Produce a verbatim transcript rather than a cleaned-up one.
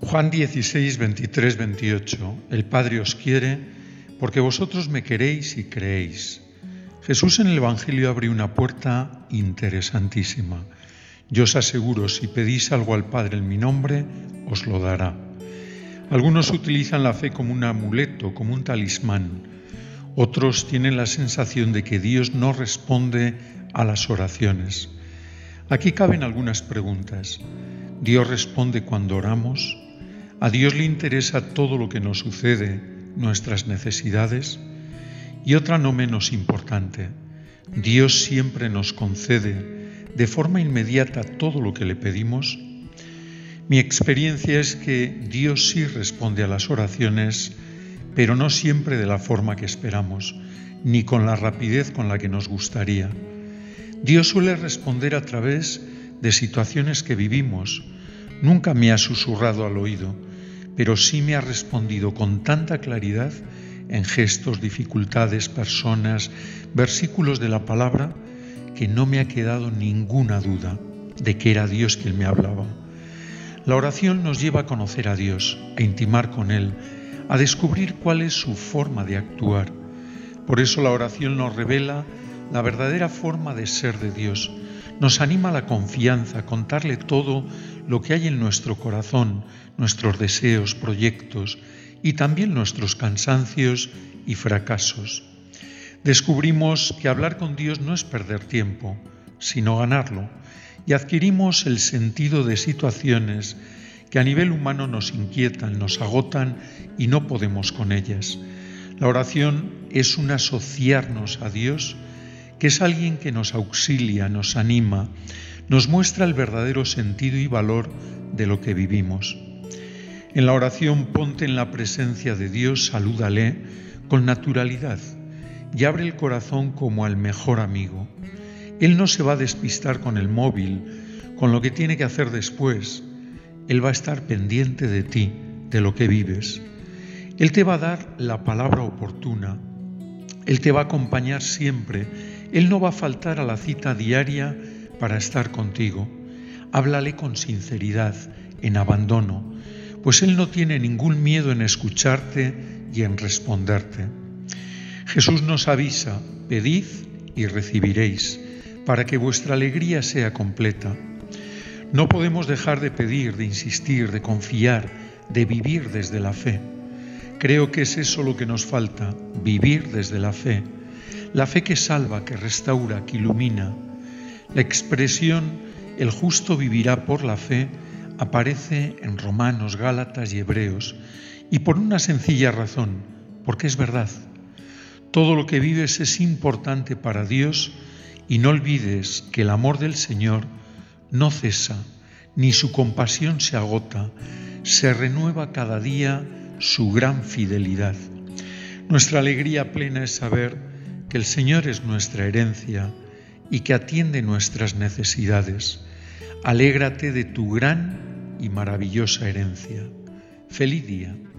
Juan dieciséis, veintitrés, veintiocho. El Padre os quiere porque vosotros me queréis y creéis. Jesús en el Evangelio abre una puerta interesantísima. Yo os aseguro, si pedís algo al Padre en mi nombre, os lo dará. Algunos utilizan la fe como un amuleto, como un talismán. Otros tienen la sensación de que Dios no responde a las oraciones. Aquí caben algunas preguntas. ¿Dios responde cuando oramos? ¿A Dios le interesa todo lo que nos sucede, nuestras necesidades? Y otra no menos importante, ¿Dios siempre nos concede de forma inmediata todo lo que le pedimos? Mi experiencia es que Dios sí responde a las oraciones, pero no siempre de la forma que esperamos, ni con la rapidez con la que nos gustaría. Dios suele responder a través de situaciones que vivimos. Nunca me ha susurrado al oído, pero sí me ha respondido con tanta claridad en gestos, dificultades, personas, versículos de la palabra, que no me ha quedado ninguna duda de que era Dios quien me hablaba. La oración nos lleva a conocer a Dios, a intimar con Él, a descubrir cuál es su forma de actuar. Por eso la oración nos revela la verdadera forma de ser de Dios. Nos anima a la confianza, a contarle todo lo que hay en nuestro corazón, nuestros deseos, proyectos y también nuestros cansancios y fracasos. Descubrimos que hablar con Dios no es perder tiempo, sino ganarlo, y adquirimos el sentido de situaciones que a nivel humano nos inquietan, nos agotan y no podemos con ellas. La oración es un asociarnos a Dios, que es alguien que nos auxilia, nos anima, nos muestra el verdadero sentido y valor de lo que vivimos. En la oración ponte en la presencia de Dios, salúdale con naturalidad y abre el corazón como al mejor amigo. Él no se va a despistar con el móvil, con lo que tiene que hacer después. Él va a estar pendiente de ti, de lo que vives. Él te va a dar la palabra oportuna. Él te va a acompañar siempre. Él no va a faltar a la cita diaria para estar contigo. Háblale con sinceridad, en abandono, pues Él no tiene ningún miedo en escucharte y en responderte. Jesús nos avisa, pedid y recibiréis, para que vuestra alegría sea completa. No podemos dejar de pedir, de insistir, de confiar, de vivir desde la fe. Creo que es eso lo que nos falta, vivir desde la fe. La fe que salva, que restaura, que ilumina. La expresión «el justo vivirá por la fe» aparece en Romanos, Gálatas y Hebreos, y por una sencilla razón, porque es verdad. Todo lo que vives es importante para Dios y no olvides que el amor del Señor no cesa, ni su compasión se agota, se renueva cada día su gran fidelidad. Nuestra alegría plena es saber que el Señor es nuestra herencia y que atiende nuestras necesidades. Alégrate de tu gran y maravillosa herencia. Feliz día.